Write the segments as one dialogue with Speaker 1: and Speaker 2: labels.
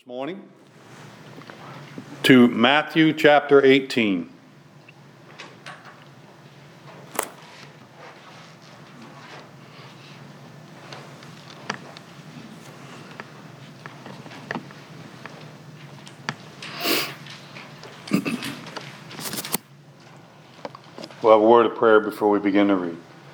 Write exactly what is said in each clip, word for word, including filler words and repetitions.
Speaker 1: morning to Matthew chapter eighteen. We'll have a word of prayer before we begin to read.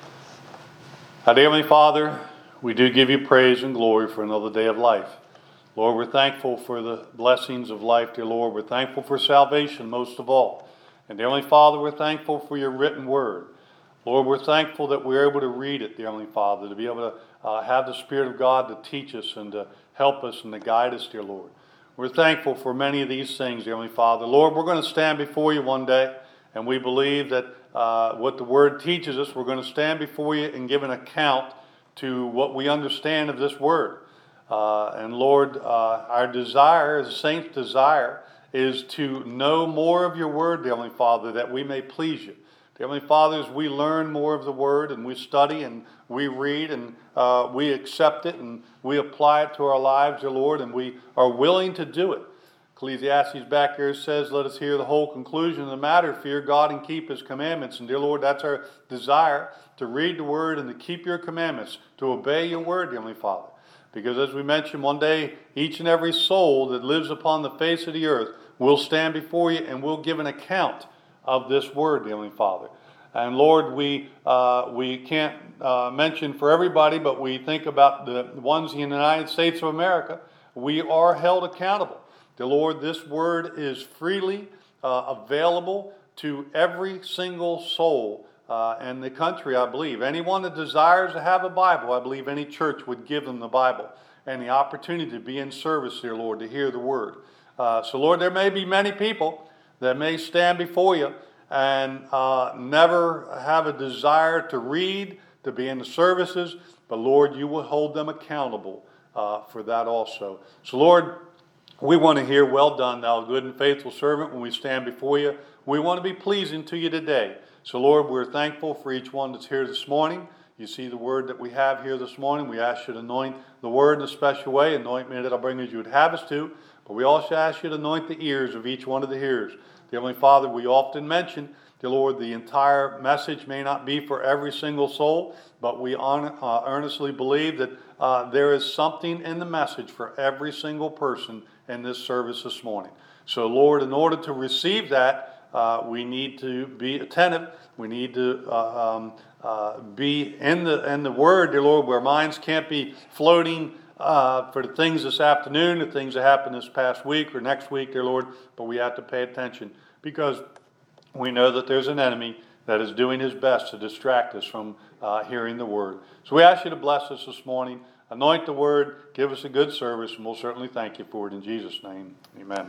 Speaker 1: Our dear Heavenly Father, we do give you praise and glory for another day of life. Lord, we're thankful for the blessings of life, dear Lord. We're thankful for salvation most of all. And dear Heavenly Father, we're thankful for your written word. Lord, we're thankful that we're able to read it, dear Heavenly Father, to be able to uh, have the Spirit of God to teach us and to help us and to guide us, dear Lord. We're thankful for many of these things, dear Heavenly Father. Lord, we're going to stand before you one day, and we believe that uh, what the word teaches us, we're going to stand before you and give an account to what we understand of this word. Uh, and Lord, uh, our desire, as a saint's desire, is to know more of your word, dear Heavenly Father, that we may please you. Dear Heavenly Father, as we learn more of the word and we study and we read and uh, we accept it and we apply it to our lives, dear Lord, and we are willing to do it. Ecclesiastes back here says, let us hear the whole conclusion of the matter, fear God and keep his commandments. And dear Lord, that's our desire, to read the word and to keep your commandments, to obey your word, dear Heavenly Father. Because as we mentioned, one day, each and every soul that lives upon the face of the earth will stand before you and will give an account of this word, dear Heavenly Father. And Lord, we uh, we can't uh, mention for everybody, but we think about the ones in the United States of America. We are held accountable. Dear Lord, this word is freely uh, available to every single soul uh, in the country, I believe. Anyone that desires to have a Bible, I believe any church would give them the Bible and the opportunity to be in service, dear Lord, to hear the word. Uh, so, Lord, there may be many people that may stand before you and uh, never have a desire to read, to be in the services, but, Lord, you will hold them accountable uh, for that also. So, Lord, we want to hear, well done, thou good and faithful servant, when we stand before you. We want to be pleasing to you today. So, Lord, we're thankful for each one that's here this morning. You see the word that we have here this morning. We ask you to anoint the word in a special way. Anoint me that I'll bring as you would have us to. But we also ask you to anoint the ears of each one of the hearers. Dear Heavenly Father, we often mention, dear Lord, the entire message may not be for every single soul, but we on, uh, earnestly believe that uh, there is something in the message for every single person in this service this morning. So, Lord, in order to receive that, uh, we need to be attentive. We need to uh, um, uh, be in the in the Word, dear Lord, where our minds can't be floating uh, for the things this afternoon, the things that happened this past week or next week, dear Lord, but we have to pay attention because we know that there's an enemy that is doing his best to distract us from uh, hearing the Word. So we ask you to bless us this morning. Anoint the word, give us a good service, and we'll certainly thank you for it in Jesus' name. Amen.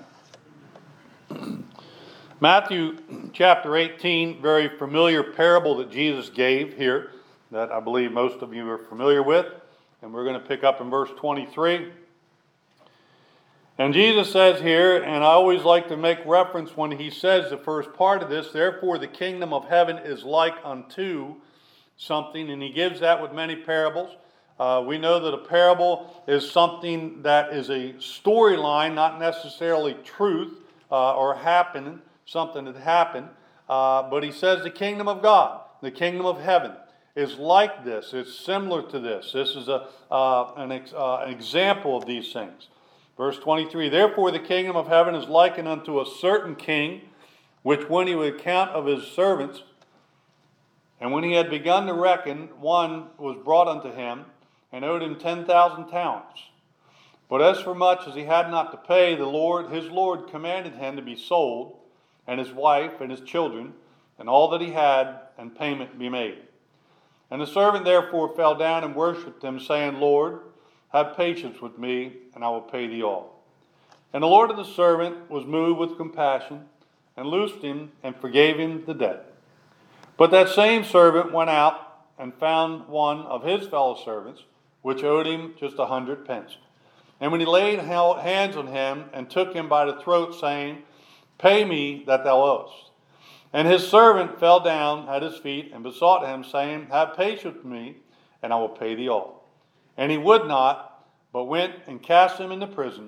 Speaker 1: Matthew chapter eighteen, very familiar parable that Jesus gave here that I believe most of you are familiar with. And we're going to pick up in verse twenty-three. And Jesus says here, and I always like to make reference when he says the first part of this, therefore the kingdom of heaven is like unto something, and he gives that with many parables. Uh, we know that a parable is something that is a storyline, not necessarily truth uh, or happening, something that happened. Uh, but he says the kingdom of God, the kingdom of heaven, is like this. It's similar to this. This is a uh, an, ex, uh, an example of these things. Verse twenty-three, therefore the kingdom of heaven is likened unto a certain king, which when he would count of his servants, and when he had begun to reckon, one was brought unto him, and owed him ten thousand talents. But as for much as he had not to pay, the Lord, his Lord commanded him to be sold, and his wife, and his children, and all that he had, and payment be made. And the servant therefore fell down and worshipped him, saying, Lord, have patience with me, and I will pay thee all. And the Lord of the servant was moved with compassion, and loosed him, and forgave him the debt. But that same servant went out, and found one of his fellow servants, which owed him just a hundred pence. And when he laid hands on him, and took him by the throat, saying, Pay me that thou owest. And his servant fell down at his feet, and besought him, saying, Have patience with me, and I will pay thee all. And he would not, but went and cast him into prison,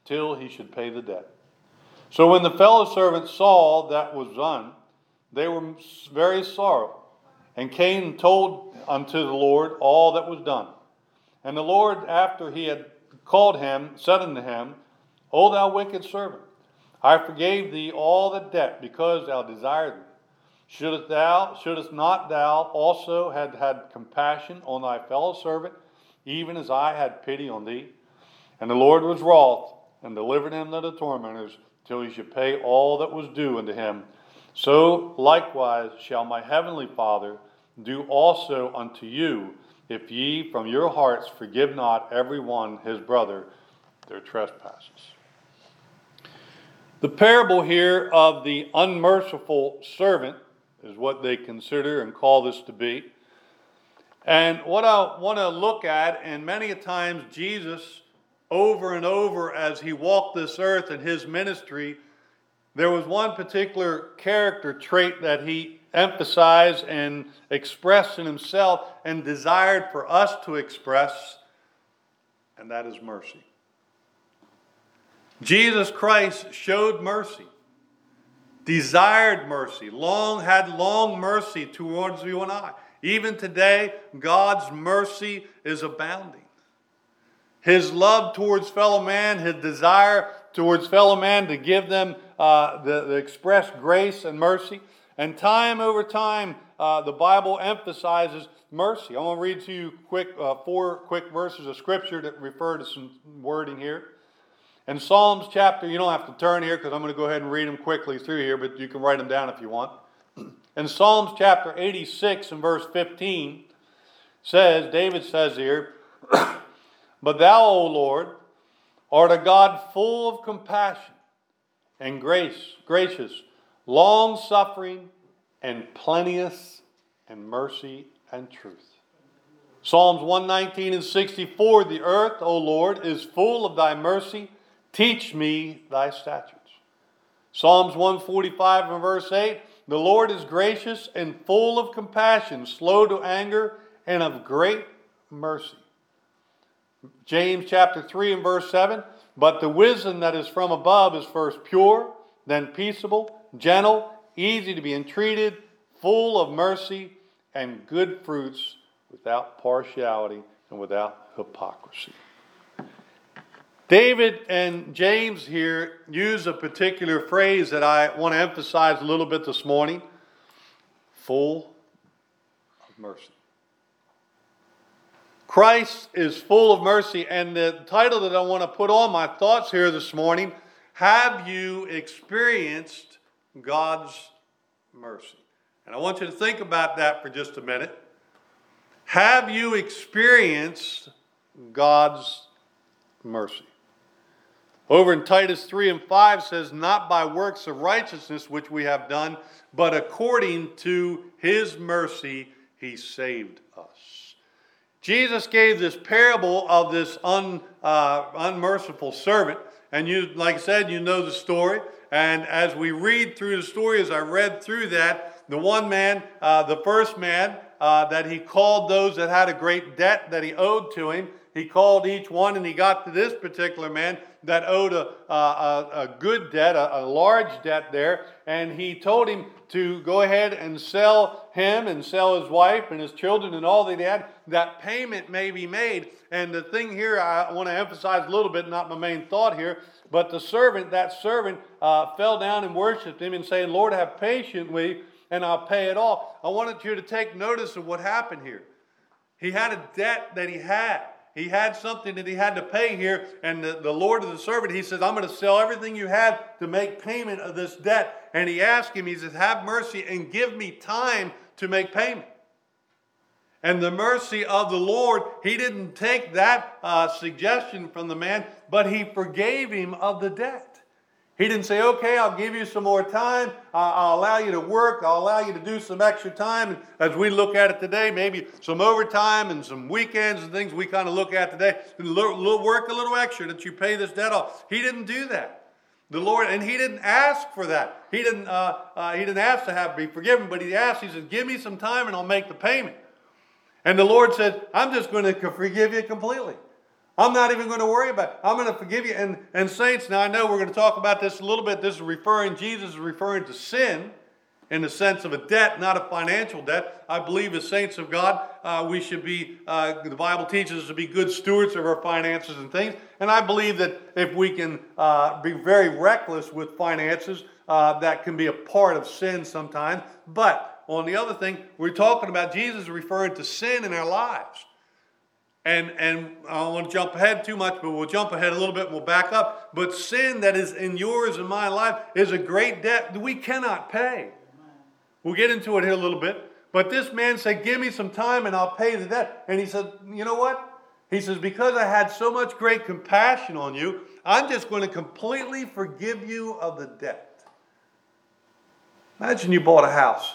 Speaker 1: till he should pay the debt. So when the fellow servants saw that was done, they were very sorrowful, and came and told unto the Lord all that was done. And the Lord, after he had called him, said unto him, O thou wicked servant, I forgave thee all the debt, because thou desired me. Shouldest thou, shouldest not thou also have had compassion on thy fellow servant, even as I had pity on thee? And the Lord was wroth, and delivered him to the tormentors, till he should pay all that was due unto him. So likewise shall my heavenly Father do also unto you, if ye from your hearts forgive not every one his brother their trespasses. The parable here of the unmerciful servant is what they consider and call this to be. And what I want to look at, and many a times Jesus, over and over as he walked this earth in his ministry, there was one particular character trait that he emphasized and expressed in himself and desired for us to express, and that is mercy. Jesus Christ showed mercy, desired mercy, long had long mercy towards you and I. Even today, God's mercy is abounding. His love towards fellow man, his desire towards fellow man to give them uh, the, the express grace and mercy. And time over time, uh, the Bible emphasizes mercy. I want to read to you quick uh, four quick verses of Scripture that refer to some wording here. In Psalms chapter, you don't have to turn here because I'm going to go ahead and read them quickly through here, but you can write them down if you want. In Psalms chapter eighty-six and verse fifteen, says, David says here, But thou, O Lord, art a God full of compassion and grace, gracious, long-suffering, and plenteous in mercy and truth. Psalms one nineteen and sixty-four, The earth, O Lord, is full of thy mercy. Teach me thy statutes. Psalms one forty-five and verse eight, The Lord is gracious and full of compassion, slow to anger, and of great mercy. James chapter three and verse seven, But the wisdom that is from above is first pure, then peaceable, gentle, easy to be entreated, full of mercy and good fruits, without partiality and without hypocrisy. David and James here use a particular phrase that I want to emphasize a little bit this morning. Full of mercy. Christ is full of mercy, and the title that I want to put on my thoughts here this morning, Have you experienced God's mercy? And I want you to think about that for just a minute. Have you experienced God's mercy? Over in Titus three and five says, Not by works of righteousness which we have done, but according to his mercy he saved us. Jesus gave this parable of this un, uh, unmerciful servant. And you, like I said, you know the story. And as we read through the story, as I read through that, the one man, uh, the first man, uh, that he called those that had a great debt that he owed to him, he called each one, and he got to this particular man that owed a, a, a good debt, a, a large debt there, and he told him to go ahead and sell him and sell his wife and his children and all that he had, that payment may be made. And the thing here I want to emphasize a little bit, not my main thought here, but the servant, that servant uh, fell down and worshipped him and saying, Lord, have patience with me, and I'll pay it off. I wanted you to take notice of what happened here. He had a debt that he had. He had something that he had to pay here, and the, the Lord of the servant, he says, I'm going to sell everything you have to make payment of this debt. And he asked him, he says, have mercy and give me time to make payment. And the mercy of the Lord, he didn't take that uh, suggestion from the man, but he forgave him of the debt. He didn't say, okay, I'll give you some more time. Uh, I'll allow you to work. I'll allow you to do some extra time. And as we look at it today, maybe some overtime and some weekends and things we kind of look at today. Work a little extra that you pay this debt off. He didn't do that. The Lord, and he didn't ask for that. He didn't, uh, uh, he didn't ask to have be forgiven, but he asked, he said, give me some time and I'll make the payment. And the Lord said, I'm just going to forgive you completely. I'm not even going to worry about it. I'm going to forgive you. And, and saints, now I know we're going to talk about this a little bit. This is referring, Jesus is referring to sin in the sense of a debt, not a financial debt. I believe as saints of God, uh, we should be, uh, the Bible teaches us to be good stewards of our finances and things. And I believe that if we can uh, be very reckless with finances, uh, that can be a part of sin sometimes. But on the other thing, we're talking about Jesus referring to sin in our lives. And, and I don't want to jump ahead too much, but we'll jump ahead a little bit and we'll back up. But sin that is in yours and my life is a great debt that we cannot pay. We'll get into it here a little bit. But this man said, give me some time and I'll pay the debt. And he said, you know what? He says, because I had so much great compassion on you, I'm just going to completely forgive you of the debt. Imagine you bought a house.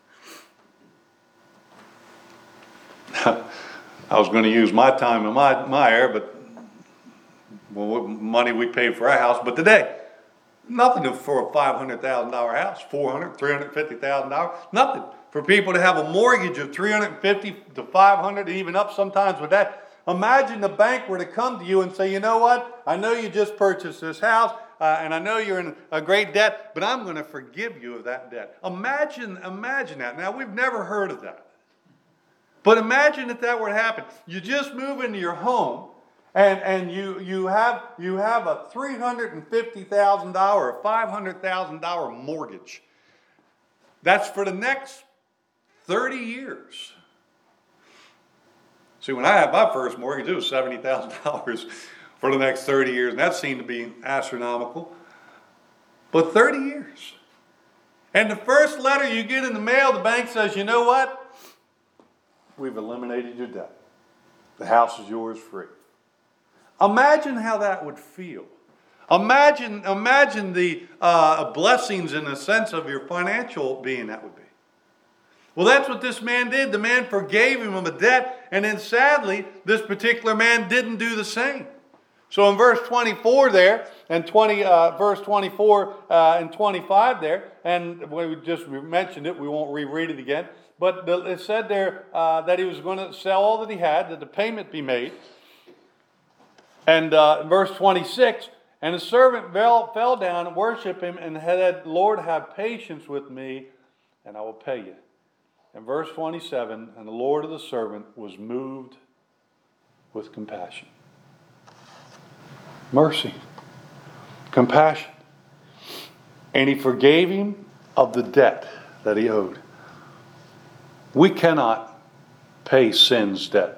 Speaker 1: I was going to use my time and my, my air, but well, what money we paid for our house. But today, nothing for a five hundred thousand dollars house, four hundred thousand dollars, three hundred fifty thousand dollars, nothing. For people to have a mortgage of three hundred fifty thousand dollars to five hundred thousand dollars, even up sometimes with that. Imagine the bank were to come to you and say, you know what, I know you just purchased this house, uh, and I know you're in a great debt, but I'm going to forgive you of that debt. Imagine, imagine that. Now, we've never heard of that. But imagine if that were to happen. You just move into your home, and, and you, you, have, you have a three hundred fifty thousand dollars or five hundred thousand dollars mortgage. That's for the next thirty years. See, when I had my first mortgage, it was seventy thousand dollars for the next thirty years, and that seemed to be astronomical. But thirty years. And the first letter you get in the mail, the bank says, you know what? We've eliminated your debt. The house is yours free. Imagine how that would feel. Imagine, imagine the uh, blessings in the sense of your financial being that would be. Well, that's what this man did. The man forgave him of a debt, and then sadly, this particular man didn't do the same. So in verse twenty-four there, and twenty, uh, verse twenty-four uh, and twenty-five there, and we just mentioned it, we won't reread it again. But it said there uh, that he was going to sell all that he had, that the payment be made. And uh, verse twenty-six, and the servant fell, fell down and worshiped him and said, Lord, have patience with me, and I will pay you. And verse twenty-seven, and the Lord of the servant was moved with compassion. Mercy. Compassion. And he forgave him of the debt that he owed. We cannot pay sin's debt.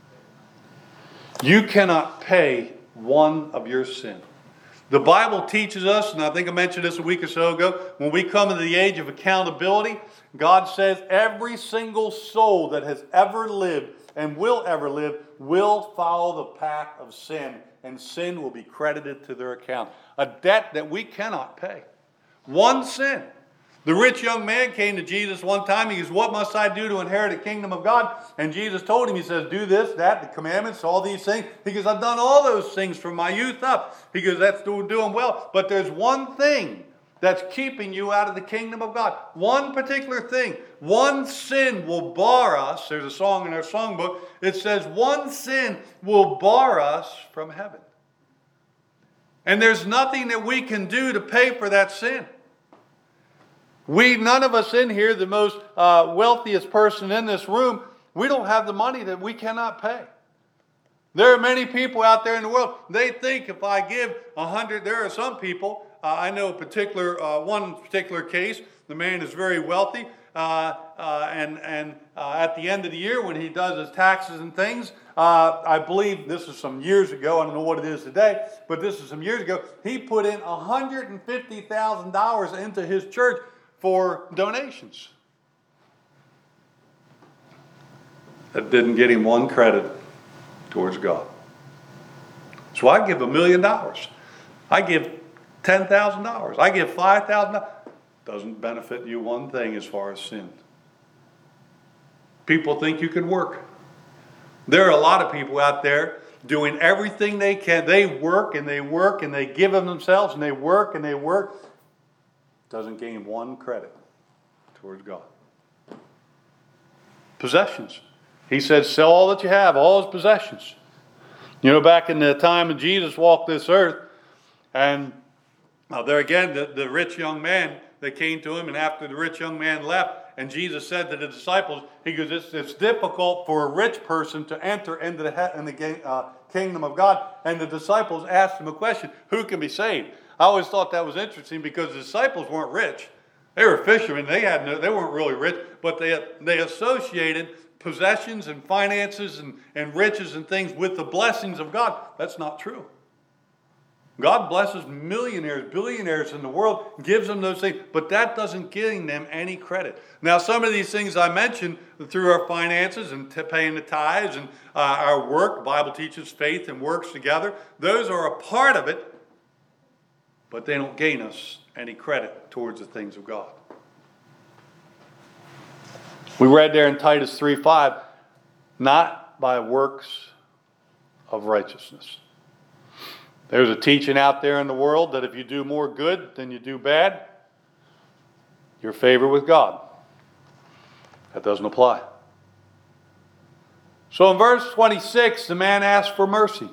Speaker 1: You cannot pay one of your sins. The Bible teaches us, and I think I mentioned this a week or so ago, when we come to the age of accountability, God says every single soul that has ever lived and will ever live will follow the path of sin, and sin will be credited to their account. A debt that we cannot pay. One sin. The rich young man came to Jesus one time. He goes, what must I do to inherit the kingdom of God? And Jesus told him, he says, do this, that, the commandments, all these things. He goes, I've done all those things from my youth up. He goes, that's doing well. But there's one thing that's keeping you out of the kingdom of God. One particular thing. One sin will bar us. There's a song in our songbook. It says, one sin will bar us from heaven. And there's nothing that we can do to pay for that sin. We, none of us in here, the most uh, wealthiest person in this room, we don't have the money that we cannot pay. There are many people out there in the world, they think if I give a hundred, there are some people, uh, I know a particular, uh, one particular case, the man is very wealthy, uh, uh, and, and uh, at the end of the year when he does his taxes and things, uh, I believe this is some years ago, I don't know what it is today, but this is some years ago, he put in one hundred fifty thousand dollars into his church for donations. That didn't get him one credit towards God. So I give a million dollars. I give ten thousand dollars. I give five thousand dollars. Doesn't benefit you one thing as far as sin. People think you can work. There are a lot of people out there doing everything they can. They work and they work and they give of themselves and they work and they work. Doesn't gain one credit towards God. Possessions. He said, sell all that you have, all his possessions. You know, back in the time when Jesus walked this earth, and uh, there again, the, the rich young man that came to him, and after the rich young man left, and Jesus said to the disciples, he goes, it's, it's difficult for a rich person to enter into the, in the uh, kingdom of God. And the disciples asked him a question, who can be saved? I always thought that was interesting because the disciples weren't rich. They were fishermen. They had no, they weren't really rich, but they, they associated possessions and finances and, and riches and things with the blessings of God. That's not true. God blesses millionaires, billionaires in the world, gives them those things, but that doesn't give them any credit. Now, some of these things I mentioned through our finances and t- paying the tithes and uh, our work, the Bible teaches faith and works together. Those are a part of it, but they don't gain us any credit towards the things of God. We read there in Titus three five, not by works of righteousness. There's a teaching out there in the world that if you do more good than you do bad, you're favored with God. That doesn't apply. So in verse twenty-six, the man asked for mercy.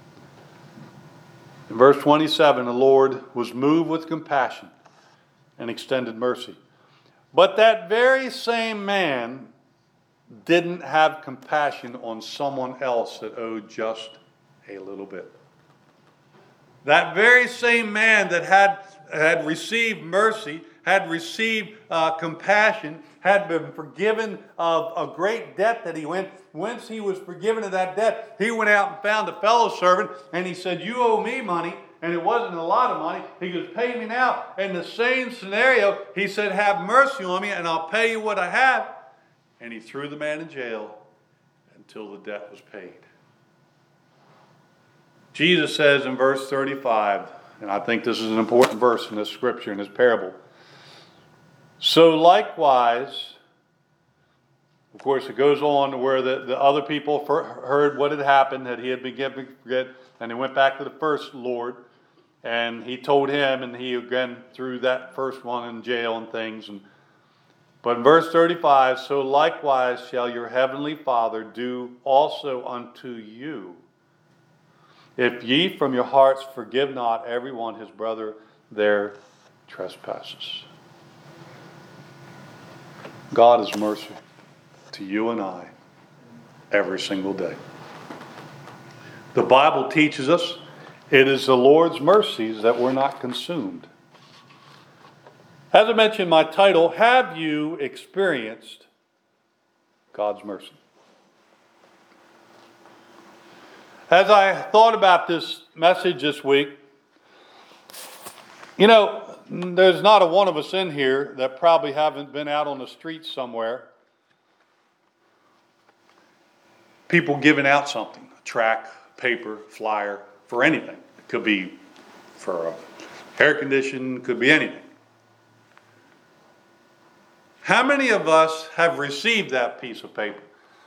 Speaker 1: In verse twenty-seven, the Lord was moved with compassion and extended mercy. But that very same man didn't have compassion on someone else that owed just a little bit. That very same man that had, had received mercy, had received uh, compassion, had been forgiven of a great debt that he went. Once he was forgiven of that debt, he went out and found a fellow servant, and he said, you owe me money, and it wasn't a lot of money. He goes, pay me now. In the same scenario, he said, have mercy on me, and I'll pay you what I have. And he threw the man in jail until the debt was paid. Jesus says in verse thirty-five, and I think this is an important verse in this scripture, in this parable. So likewise, of course it goes on to where the, the other people heard what had happened, that he had been given forget, and they went back to the first Lord, and he told him, and he again threw that first one in jail and things. And, but in verse thirty-five, so likewise shall your heavenly Father do also unto you, if ye from your hearts forgive not every one his brother their trespasses. God is mercy to you and I every single day. The Bible teaches us it is the Lord's mercies that we're not consumed. As I mentioned in my title, have you experienced God's mercy? As I thought about this message this week, you know, there's not a one of us in here that probably haven't been out on the streets somewhere. People giving out something, a tract, paper, flyer, for anything. It could be for a air condition, could be anything. How many of us have received that piece of paper?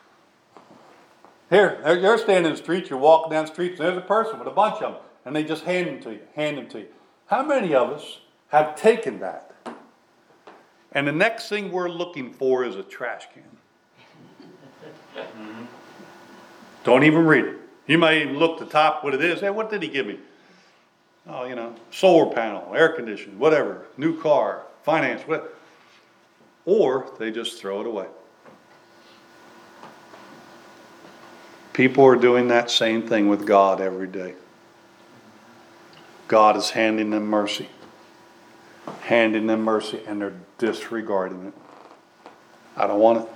Speaker 1: Here, you're standing in the street, you're walking down the street, and there's a person with a bunch of them, and they just hand them to you, hand them to you. How many of us have taken that? And the next thing we're looking for is a trash can. Mm-hmm. Don't even read it. You may even look at the top what it is. Hey, what did he give me? Oh, you know, solar panel, air conditioning, whatever, new car, finance, whatever. Or they just throw it away. People are doing that same thing with God every day. God is handing them mercy. Handing them mercy, and they're disregarding it. I don't want it.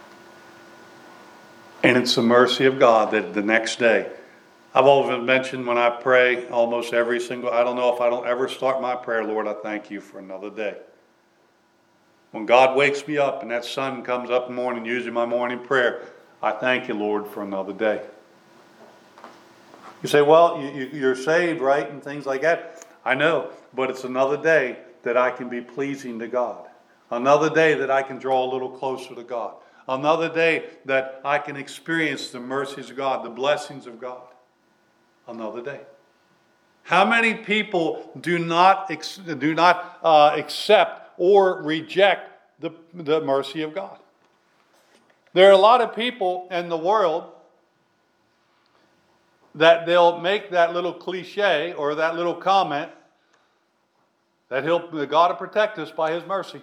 Speaker 1: And it's the mercy of God that the next day, I've always mentioned when I pray almost every single, I don't know if I don't ever start my prayer, Lord, I thank you for another day. When God wakes me up and that sun comes up in the morning, usually my morning prayer, I thank you, Lord, for another day. You say, well, you, you're saved, right, and things like that. I know, but it's another day that I can be pleasing to God. Another day that I can draw a little closer to God. Another day that I can experience the mercies of God, the blessings of God. Another day. How many people do not do not uh, accept or reject the, the mercy of God? There are a lot of people in the world that they'll make that little cliche or that little comment that he'll, that God will protect us by His mercy.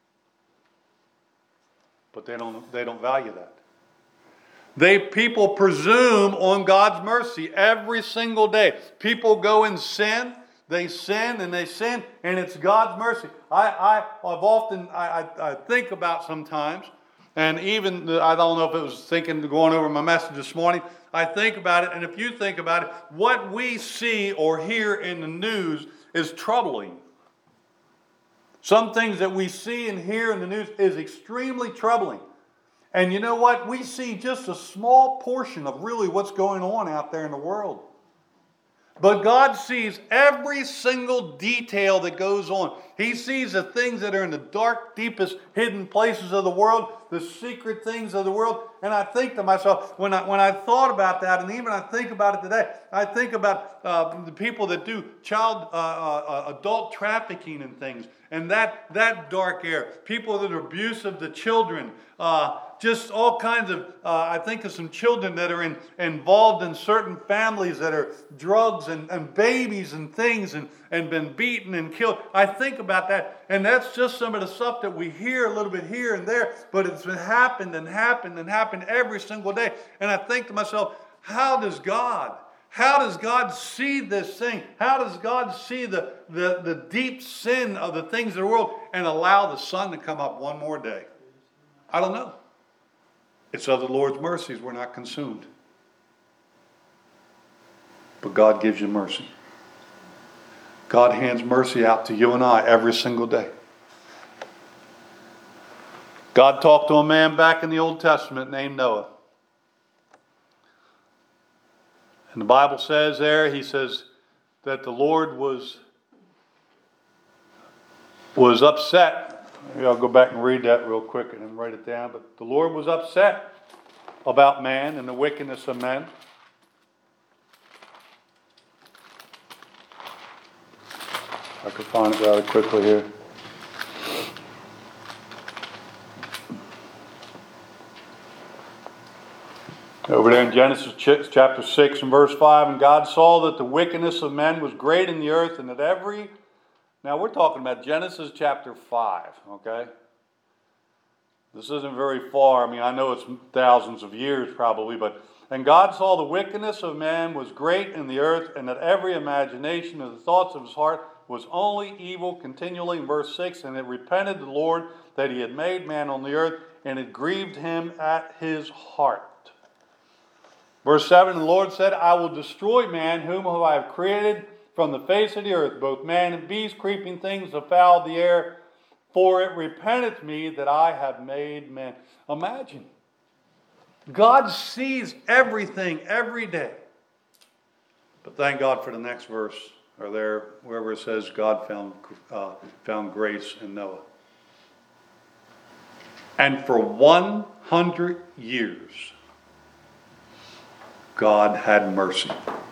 Speaker 1: But they don't, they don't value that. They, people presume on God's mercy every single day. People go and sin. They sin and they sin, and it's God's mercy. I, I, I've often, I, I, I think about sometimes, and even, I don't know if it was thinking, going over my message this morning, I think about it, and if you think about it, what we see or hear in the news is troubling. Some things that we see and hear in the news is extremely troubling. And you know what? We see just a small portion of really what's going on out there in the world. But God sees every single detail that goes on. He sees the things that are in the dark, deepest, hidden places of the world, the secret things of the world. And I think to myself, when I when I thought about that, and even I think about it today, I think about uh, the people that do child, uh, uh, adult trafficking and things, and that that dark area. People that are abusive to children. Uh, Just all kinds of, uh, I think of some children that are in, involved in certain families that are drugs and, and babies and things and, and been beaten and killed. I think about that, and that's just some of the stuff that we hear a little bit here and there, but it's been happened and happened and happened every single day. And I think to myself, how does God, how does God see this thing? How does God see the, the, the deep sin of the things of the world and allow the sun to come up one more day? I don't know. It's of the Lord's mercies we're not consumed. But God gives you mercy. God hands mercy out to you and I every single day. God talked to a man back in the Old Testament named Noah. And the Bible says there, he says that the Lord was, was upset. Maybe I'll go back and read that real quick and then write it down. But the Lord was upset about man and the wickedness of men. I could find it rather quickly here. Over there in Genesis chapter six and verse five, and God saw that the wickedness of men was great in the earth, and that every... Now we're talking about Genesis chapter five, okay? This isn't very far. I mean, I know it's thousands of years probably, but... And God saw the wickedness of man was great in the earth, and that every imagination of the thoughts of his heart was only evil continually. In verse six, and it repented the Lord that he had made man on the earth, and it grieved him at his heart. Verse seven, the Lord said, I will destroy man, whom I have created from the face of the earth, both man and beast, creeping things, the fowl of the air, for it repenteth me that I have made man. Imagine. God sees everything every day. But thank God for the next verse, or there, wherever it says God found, uh, found grace in Noah. And for one hundred years, God had mercy.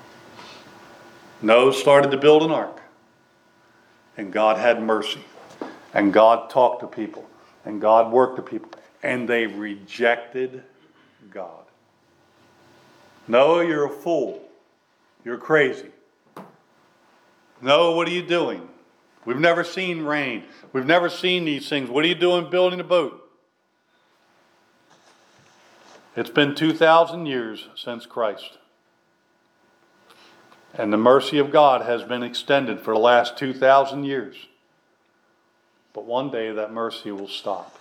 Speaker 1: Noah started to build an ark. And God had mercy. And God talked to people. And God worked to people. And they rejected God. Noah, you're a fool. You're crazy. Noah, what are you doing? We've never seen rain. We've never seen these things. What are you doing building a boat? It's been two thousand years since Christ. And the mercy of God has been extended for the last two thousand years. But one day that mercy will stop.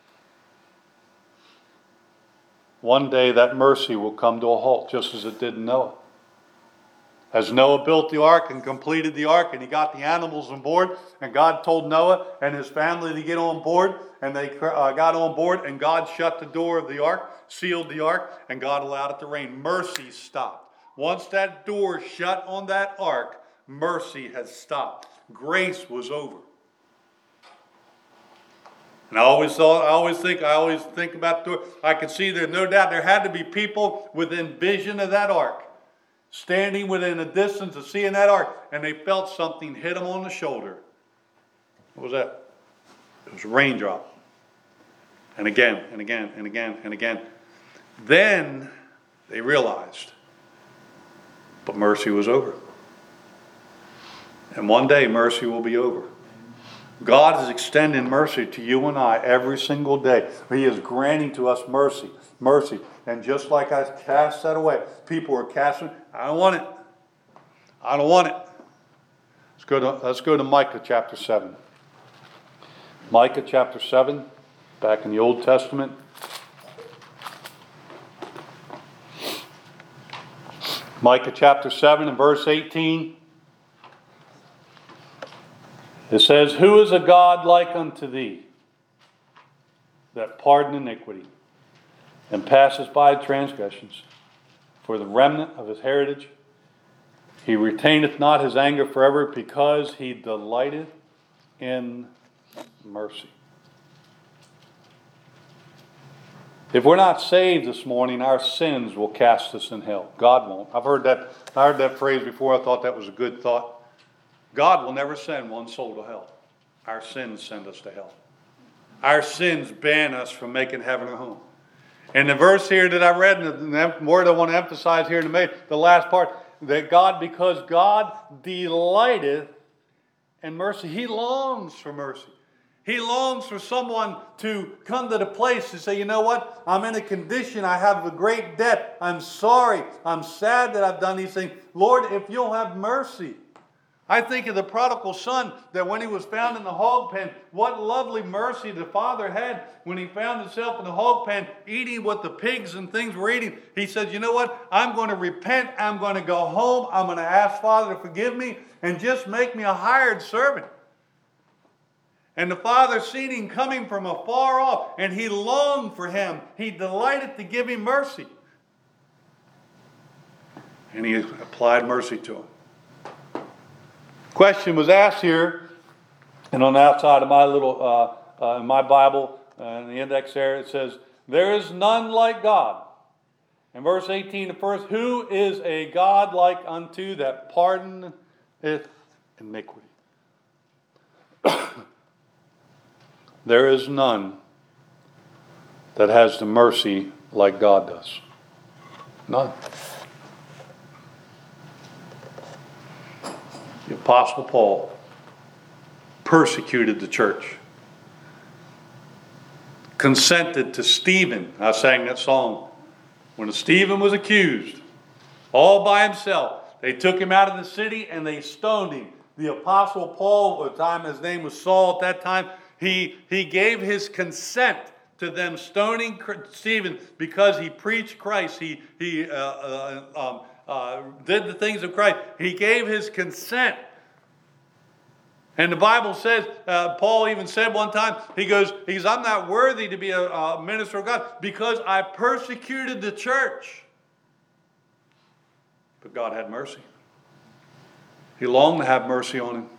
Speaker 1: One day that mercy will come to a halt, just as it did in Noah. As Noah built the ark and completed the ark, and he got the animals on board, and God told Noah and his family to get on board, and they uh, got on board, and God shut the door of the ark, sealed the ark, and God allowed it to rain. Mercy stopped. Once that door shut on that ark, mercy has stopped. Grace was over. And I always thought, I always think, I always think about the door. I could see there, no doubt, there had to be people within vision of that ark, standing within a distance of seeing that ark, and they felt something hit them on the shoulder. What was that? It was a raindrop. And again, and again, and again, and again. Then they realized But mercy was over. And one day mercy will be over. God is extending mercy to you and I every single day. He is granting to us mercy. Mercy. And just like I cast that away, people are casting, I don't want it. I don't want it. Let's go to, let's go to Micah chapter seven. Micah chapter seven, back in the Old Testament. Micah chapter seven and verse eighteen. It says, "Who is a God like unto thee, that pardon iniquity, and passes by transgressions? For the remnant of his heritage, he retaineth not his anger forever, because he delighteth in mercy." If we're not saved this morning, our sins will cast us in hell. God won't. I've heard that, I heard that phrase before. I thought that was a good thought. God will never send one soul to hell. Our sins send us to hell. Our sins ban us from making heaven a home. And the verse here that I read, and the word I want to emphasize here in the, the last part, that God, because God delighteth in mercy, He longs for mercy. He longs for someone to come to the place to say, you know what? I'm in a condition. I have a great debt. I'm sorry. I'm sad that I've done these things. Lord, if you'll have mercy. I think of the prodigal son, that when he was found in the hog pen, what lovely mercy the father had when he found himself in the hog pen eating what the pigs and things were eating. He said, you know what? I'm going to repent. I'm going to go home. I'm going to ask Father to forgive me and just make me a hired servant. And the father seen him coming from afar off, and he longed for him. He delighted to give him mercy. And he applied mercy to him. Question was asked here, and on the outside of my little, uh, uh, in my Bible, uh, in the index there, it says, "There is none like God." In verse eighteen, the first, "Who is a God like unto that pardoneth iniquity?" There is none that has the mercy like God does. None. The Apostle Paul persecuted the church. Consented to Stephen. I sang that song. When Stephen was accused, all by himself, they took him out of the city and they stoned him. The Apostle Paul, at the time his name was Saul at that time, he, he gave his consent to them stoning Stephen because he preached Christ. He, he uh, uh, um, uh, did the things of Christ. He gave his consent. And the Bible says, uh, Paul even said one time, he goes, he goes, I'm not worthy to be a, a minister of God because I persecuted the church. But God had mercy. He longed to have mercy on him.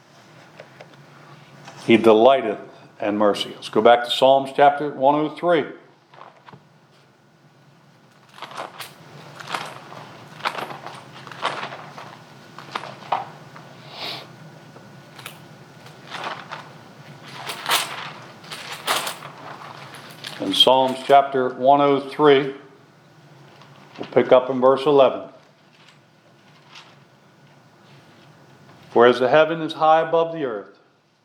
Speaker 1: He delighteth in mercy. Let's go back to Psalms chapter one oh three. In Psalms chapter one oh three, we'll pick up in verse eleven. "For as the heaven is high above the earth,"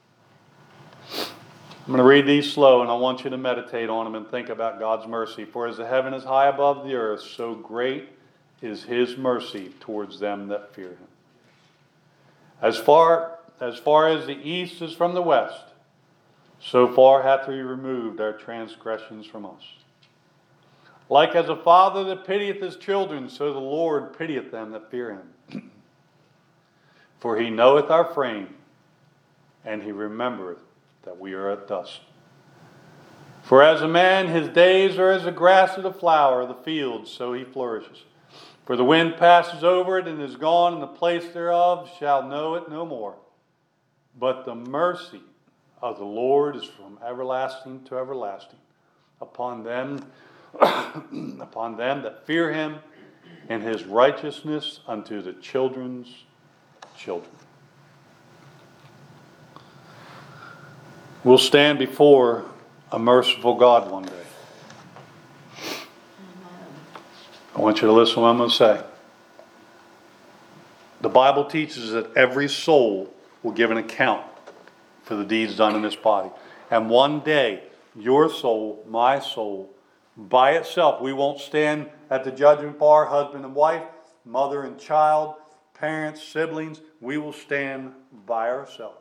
Speaker 1: I'm going to read these slow, and I want you to meditate on them and think about God's mercy. "For as the heaven is high above the earth, so great is His mercy towards them that fear Him. As far as far as the east is from the west, so far hath He removed our transgressions from us. Like as a father that pitieth his children, so the Lord pitieth them that fear Him. For He knoweth our frame, and He remembereth that we are at dust. For as a man, his days are as the grass of the flower of the field, so he flourishes. For the wind passes over it and is gone, and the place thereof shall know it no more. But the mercy of the Lord is from everlasting to everlasting upon them, upon them that fear Him, and His righteousness unto the children's children." We'll stand before a merciful God one day. I want you to listen to what I'm going to say. Bible teaches that every soul will give an account for the deeds done in this body. And one day, your soul, my soul, by itself, we won't stand at the judgment bar, husband and wife, mother and child, parents, siblings. We will stand by ourselves.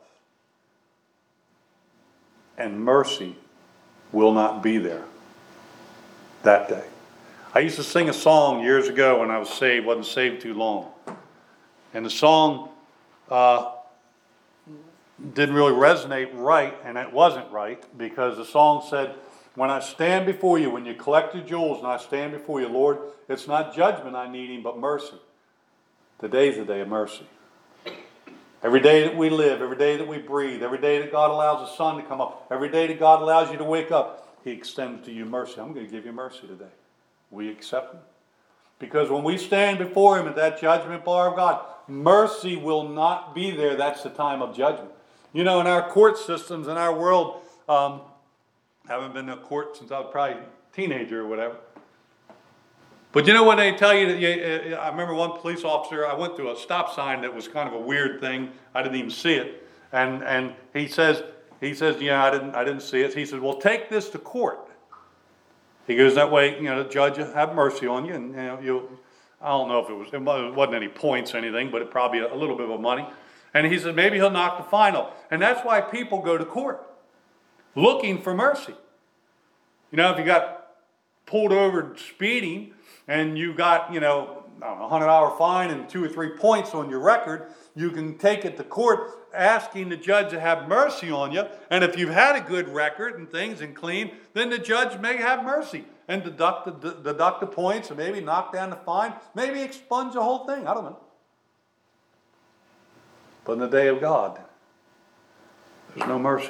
Speaker 1: And mercy will not be there that day. I used to sing a song years ago when I was saved, wasn't saved too long. And the song uh, didn't really resonate right, and it wasn't right, because the song said, when I stand before you, when you collect your jewels and I stand before you, Lord, it's not judgment I need him, but mercy. Today's the day of mercy. Every day that we live, every day that we breathe, every day that God allows the sun to come up, every day that God allows you to wake up, he extends to you mercy. I'm going to give you mercy today. We accept it. Because when we stand before him at that judgment bar of God, mercy will not be there. That's the time of judgment. You know, in our court systems, in our world, um, I haven't been to a court since I was probably a teenager or whatever. But you know when they tell you that you, I remember one police officer, I went through a stop sign that was kind of a weird thing. I didn't even see it. And and he says, he says, yeah, I didn't I didn't see it. He says, well, take this to court. He goes, that way, you know, the judge will have mercy on you. And, you know, you I don't know if it was, it wasn't any points or anything, but it probably a little bit of money. And he said, maybe he'll knock the fine off. And that's why people go to court, looking for mercy. You know, if you got pulled over speeding and you got, you know, I don't know, a hundred dollar fine and two or three points on your record, you can take it to court asking the judge to have mercy on you. And if you've had a good record and things and clean, then the judge may have mercy and deduct the, deduct the points and maybe knock down the fine, maybe expunge the whole thing. I don't know. But in the day of God, there's no mercy.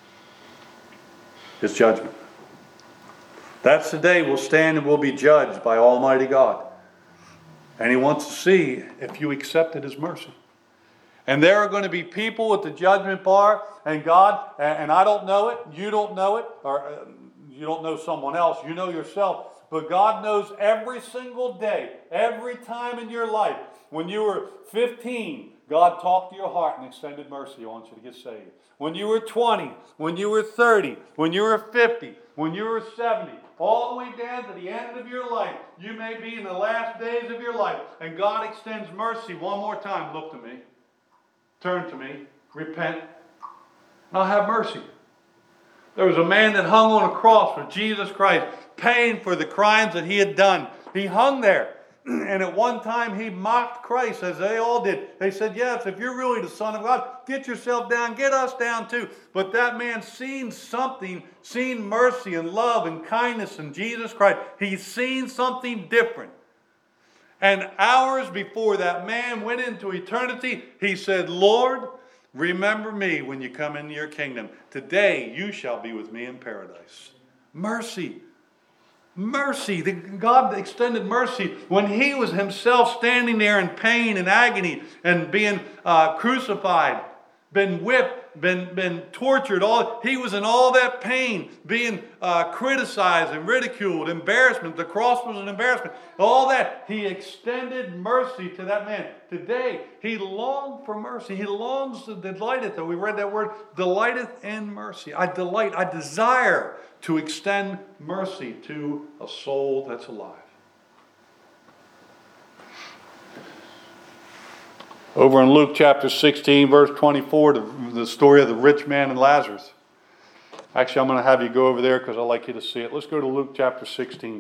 Speaker 1: It's judgment. That's the day we'll stand and we'll be judged by Almighty God. And he wants to see if you accepted his mercy. And there are going to be people at the judgment bar, and God, and I don't know it, you don't know it, or uh, you don't know someone else, you know yourself, but God knows every single day, every time in your life. When you were fifteen, God talked to your heart and extended mercy on you to get saved. When you were twenty, when you were thirty, when you were fifty, when you were seventy, all the way down to the end of your life, you may be in the last days of your life, and God extends mercy one more time. Look to me. Turn to me. Repent. And I'll have mercy. There was a man that hung on a cross for Jesus Christ, paying for the crimes that he had done. He hung there. And at one time he mocked Christ, as they all did. They said, yes, if you're really the Son of God, get yourself down, get us down too. But that man seen something, seen mercy and love and kindness in Jesus Christ. He's seen something different. And hours before that man went into eternity, he said, Lord, remember me when you come into your kingdom. Today you shall be with me in paradise. Mercy. Mercy. God extended mercy when he was himself standing there in pain and agony and being uh, crucified, been whipped, been, been tortured. All, he was in all that pain, being uh, criticized and ridiculed, embarrassment. The cross was an embarrassment. All that. He extended mercy to that man. Today, he longed for mercy. He longs to delighteth. We read that word, delighteth in mercy. I delight, I desire to extend mercy to a soul that's alive. Over in Luke chapter sixteen, verse twenty-four, the, the story of the rich man and Lazarus. Actually, I'm going to have you go over there because I'd like you to see it. Let's go to Luke chapter sixteen.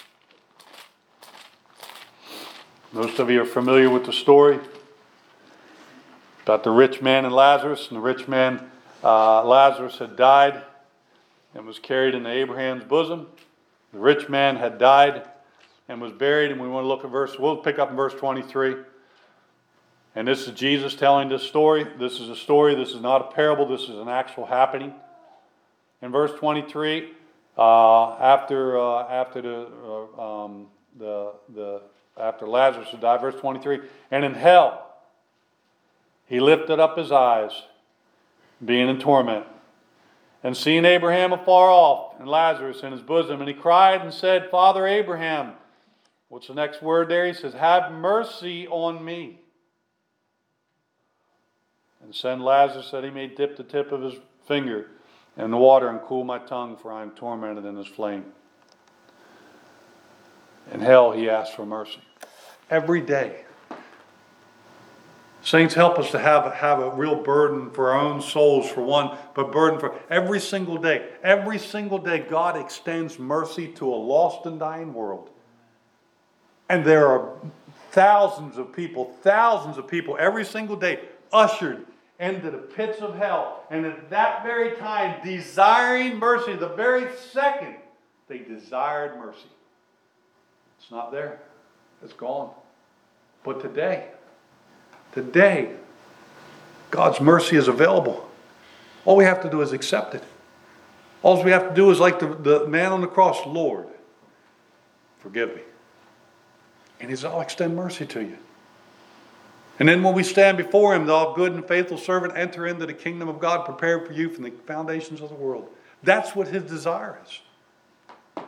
Speaker 1: Most of you are familiar with the story about the rich man and Lazarus. And the rich man, uh, Lazarus, had died and was carried into Abraham's bosom. The rich man had died and was buried. And we want to look at verse, we'll pick up in verse twenty-three. And this is Jesus telling this story. This is a story. This is not a parable. This is an actual happening. In verse twenty-three, uh, after uh, after the uh, um, the the after Lazarus had died, verse twenty-three, and in hell he lifted up his eyes, being in torment, and seeing Abraham afar off, and Lazarus in his bosom, and he cried and said, Father Abraham, what's the next word there? He says, have mercy on me, And send Lazarus that he may dip the tip of his finger in the water and cool my tongue, for I am tormented in this flame. In hell he asks for mercy. Every day. Saints, help us to have, have a real burden for our own souls, for one, but burden for every single day. Every single day God extends mercy to a lost and dying world. And there are thousands of people, thousands of people every single day ushered into the pits of hell. And at that very time, desiring mercy, the very second they desired mercy. It's not there. It's gone. But today, today, God's mercy is available. All we have to do is accept it. All we have to do is, like the, the man on the cross, Lord, forgive me. And He's, I'll extend mercy to you. And then when we stand before Him, thou good and faithful servant, enter into the kingdom of God prepared for you from the foundations of the world. That's what His desire is.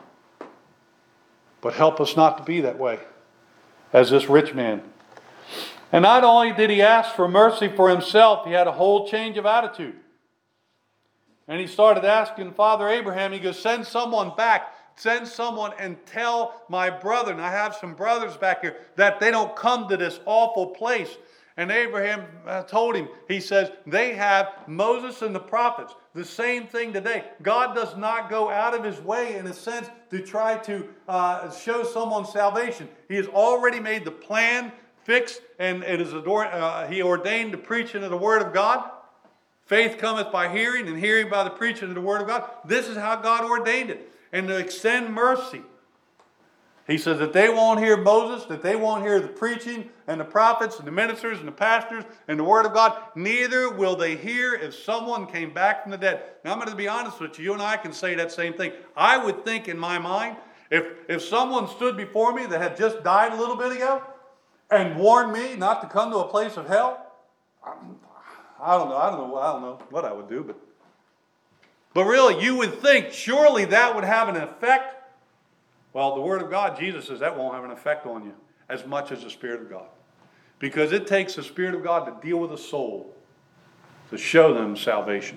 Speaker 1: But help us not to be that way, as this rich man. And not only did he ask for mercy for himself, he had a whole change of attitude. And he started asking Father Abraham, he goes, send someone back. Send someone and tell my brother, and I have some brothers back here, that they don't come to this awful place. And Abraham uh, told him, he says, they have Moses and the prophets. The same thing today. God does not go out of His way, in a sense, to try to uh, show someone salvation. He has already made the plan fixed, and it is ador- uh, He ordained the preaching of the Word of God. Faith cometh by hearing, and hearing by the preaching of the Word of God. This is how God ordained it. And to extend mercy. He says that they won't hear Moses, that they won't hear the preaching and the prophets and the ministers and the pastors and the Word of God. Neither will they hear if someone came back from the dead. Now I'm going to be honest with you. You and I can say that same thing. I would think in my mind, if, if someone stood before me that had just died a little bit ago and warned me not to come to a place of hell, I, I don't know. I don't know. I don't know what I would do, but But really, you would think, surely that would have an effect. Well, the Word of God, Jesus says, that won't have an effect on you as much as the Spirit of God. Because it takes the Spirit of God to deal with a soul, to show them salvation.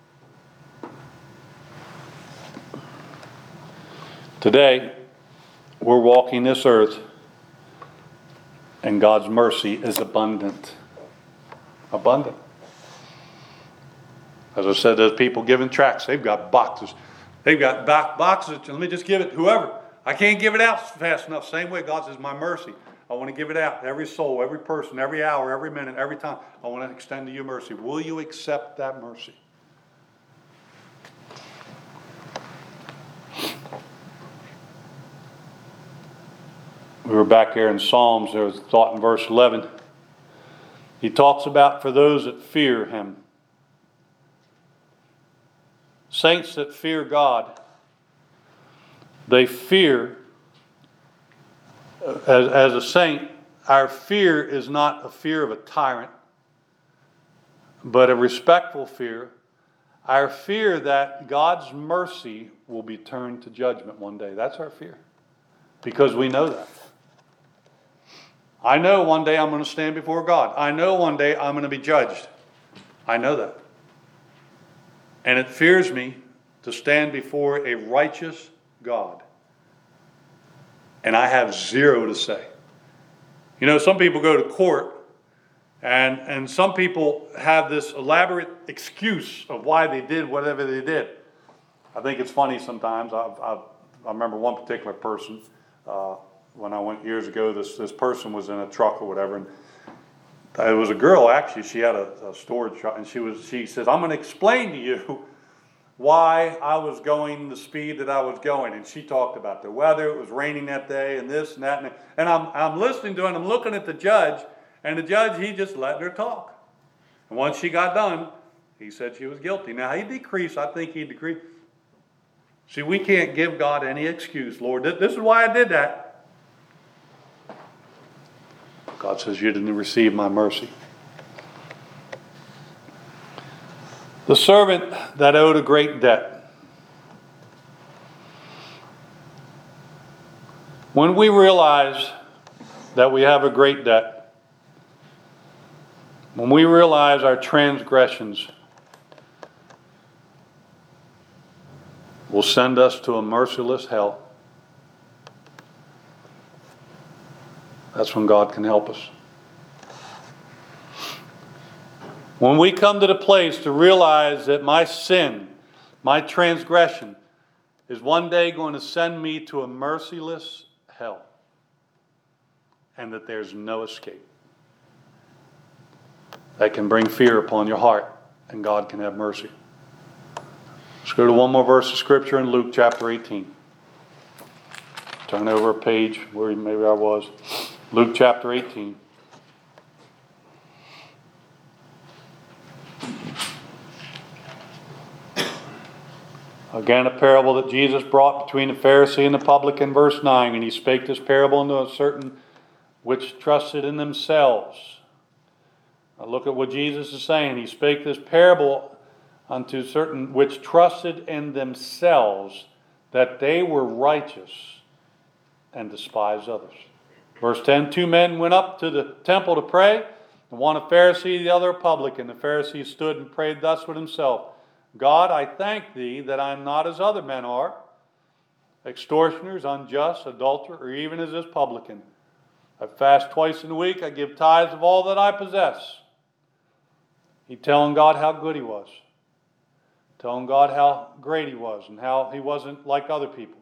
Speaker 1: Today, we're walking this earth, and God's mercy is abundant. Abundant. As I said, there's people giving tracts. They've got boxes. They've got boxes. Let me just give it to whoever. I can't give it out fast enough. Same way God says, my mercy. I want to give it out to every soul, every person, every hour, every minute, every time. I want to extend to you mercy. Will you accept that mercy? We were back here in Psalms. There was a thought in verse eleven. He talks about for those that fear Him. Saints that fear God, they fear, as, as a saint, our fear is not a fear of a tyrant, but a respectful fear. Our fear that God's mercy will be turned to judgment one day. That's our fear. Because we know that. I know one day I'm going to stand before God. I know one day I'm going to be judged. I know that. And it fears me to stand before a righteous God. And I have zero to say. You know, some people go to court, and, and some people have this elaborate excuse of why they did whatever they did. I think it's funny sometimes. I've, I've, I remember one particular person, uh, when I went years ago, this, this person was in a truck or whatever, and it was a girl, actually. She had a, a storage truck, and she was. She says, I'm going to explain to you why I was going the speed that I was going. And she talked about the weather. It was raining that day, and this and that. And, and I'm, I'm listening to it, and I'm looking at the judge, and the judge, he just let her talk. And once she got done, he said she was guilty. Now, he decreased. I think he decreased. See, we can't give God any excuse. Lord, this, this is why I did that. God says, you didn't receive my mercy. The servant that owed a great debt. When we realize that we have a great debt, When we realize our transgressions will send us to a merciless hell, that's when God can help us. When we come to the place to realize that my sin, my transgression, is one day going to send me to a merciless hell, and that there's no escape, that can bring fear upon your heart, and God can have mercy. Let's go to one more verse of Scripture in Luke chapter eighteen. Turn over a page where maybe I was. Luke chapter eighteen. Again, a parable that Jesus brought between the Pharisee and the publican, verse nine. And he spake this parable unto a certain which trusted in themselves. Now look at what Jesus is saying. He spake this parable unto certain which trusted in themselves that they were righteous and despised others. Verse ten, two men went up to the temple to pray, the one a Pharisee, the other a publican. The Pharisee stood and prayed thus with himself: God, I thank thee that I am not as other men are, extortioners, unjust, adulterers, or even as this publican. I fast twice in a week. I give tithes of all that I possess. He telling God how good he was. Telling God how great he was and how he wasn't like other people.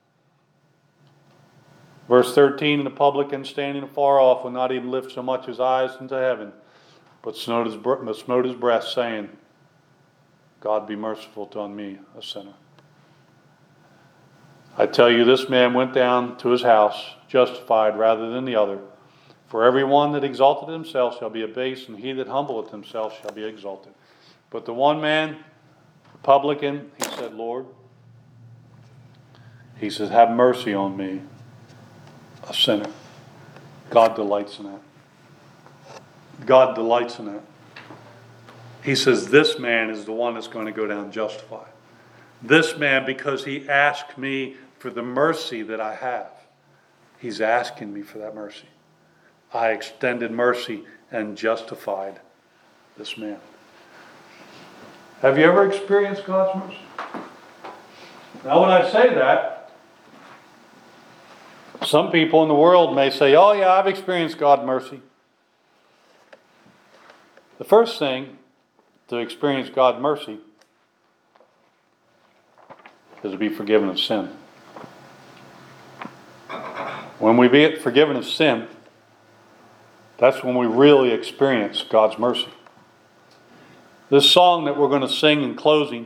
Speaker 1: Verse thirteen, and the publican standing afar off will not even lift so much his eyes into heaven, but smote his, smote his breast, saying, God be merciful to me, a sinner. I tell you, this man went down to his house justified rather than the other. For every one that exalted himself shall be abased, and he that humbleth himself shall be exalted. But the one man, the publican, he said, Lord, he says, have mercy on me, a sinner. God delights in that. God delights in that. He says, this man is the one that's going to go down justified. This man, because he asked me for the mercy that I have, he's asking me for that mercy. I extended mercy and justified this man. Have you ever experienced God's mercy? Now, when I say that, some people in the world may say, oh yeah, I've experienced God's mercy. The first thing to experience God's mercy is to be forgiven of sin. When we be forgiven of sin, that's when we really experience God's mercy. This song that we're going to sing in closing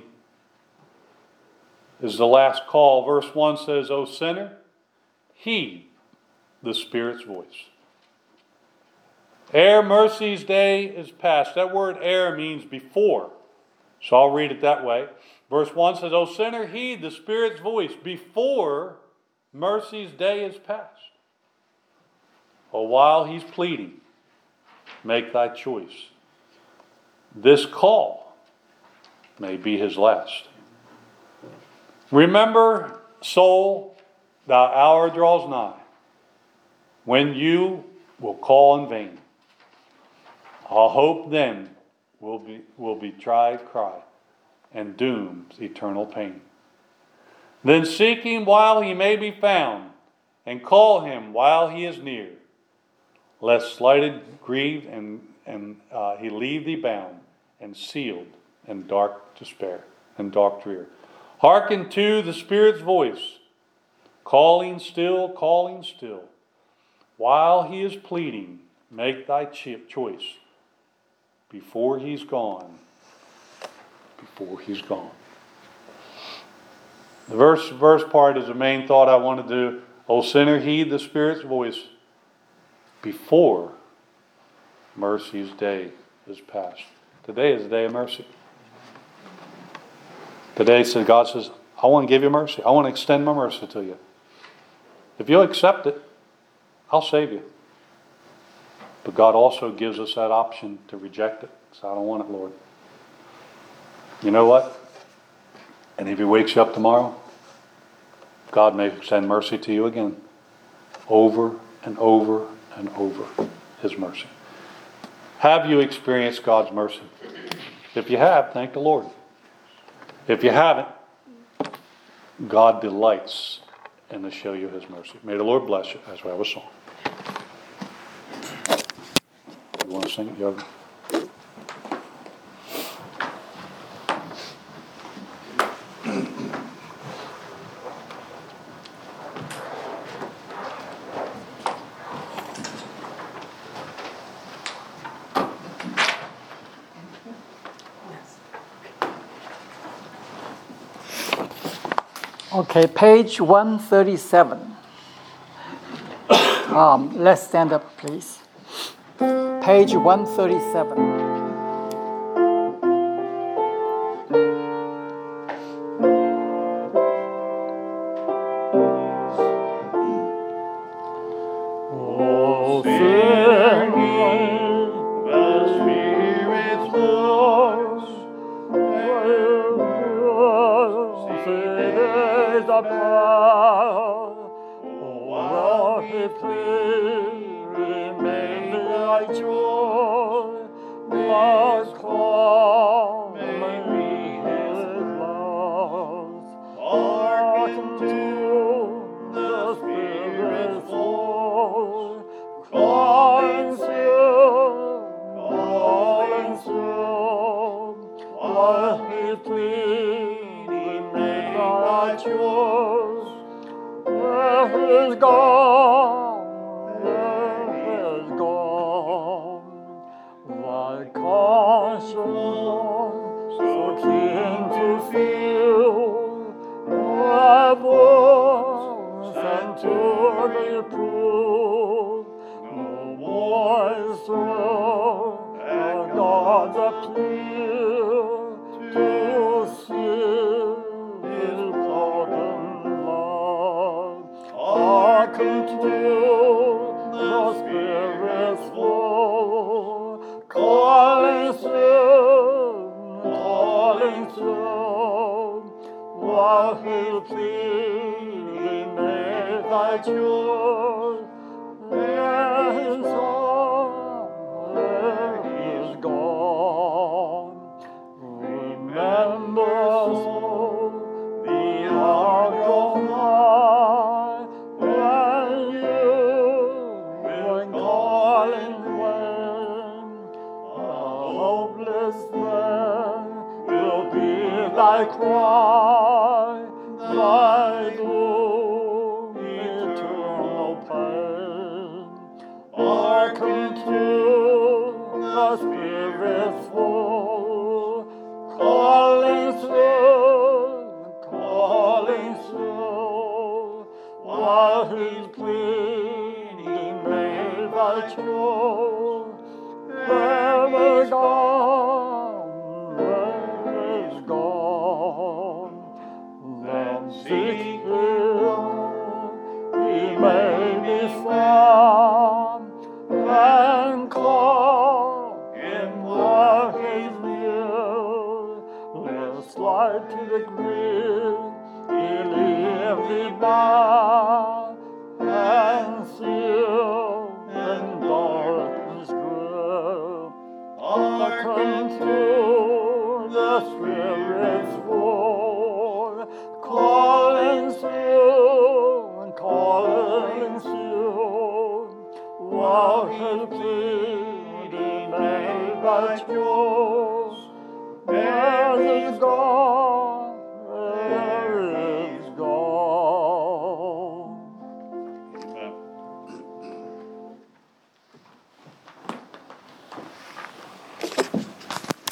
Speaker 1: is the last call. Verse one says, O sinner, heed the Spirit's voice. Ere mercy's day is past. That word ere means before. So I'll read it that way. Verse one says, O sinner, heed the Spirit's voice before mercy's day is past. Or while he's pleading, make thy choice. This call may be his last. Remember, soul, thy hour draws nigh, when you will call in vain. Our hope then will be will be tried cry, and doomed eternal pain. Then seek him while he may be found, and call him while he is near, lest slighted, grieved, and, and uh, he leave thee bound, and sealed in dark despair, and dark drear. Hearken to the Spirit's voice, calling still, calling still. While he is pleading, make thy choice. Before he's gone, before he's gone. The verse, verse part is the main thought I want to do. O sinner, heed the Spirit's voice before mercy's day is past. Today is the day of mercy. Today, so God says, I want to give you mercy. I want to extend my mercy to you. If you'll accept it, I'll save you. But God also gives us that option to reject it. So I don't want it, Lord. You know what? And if he wakes you up tomorrow, God may extend mercy to you again. Over and over and over his mercy. Have you experienced God's mercy? If you have, thank the Lord. If you haven't, God delights in to show you His mercy. May the Lord bless you as we have a song. You want to sing it, Yogi?
Speaker 2: Okay, page one thirty-seven. Um, let's stand up, please. Page one thirty-seven.
Speaker 3: Oh, sing ye the Spirit's voice. It is a power. Oh, His plea remains thy joy. Must come and be His love. Hearken to the Spirit's voice. Calling soon, calling soon. While His plea remains thy choice. Where is gone? Where is gone? Thy conscience so keen to feel thy voice and to reprove. No voice through the God's appeal to seal His pardon love. Hearken to the Spirit's voice, calling soon, calling soon, while His plea remains thy choice. There is all, there is gone. Remember us all, the hour goes by, when you were calling when a hopeless man will be thy cry, thy doom, eternal pain. Hearken to the Spirit's voice, calling soon, calling soon, while His pleading made thy choice. Where is gone? Where is gone? Then seek Him, He may be found, and call Him while He's near. Let's slide to the grave, He live thee by, and seal in darkness grave. Hearken to the Spirit's voice, calling soon, calling soon, while His pleading made thy joy.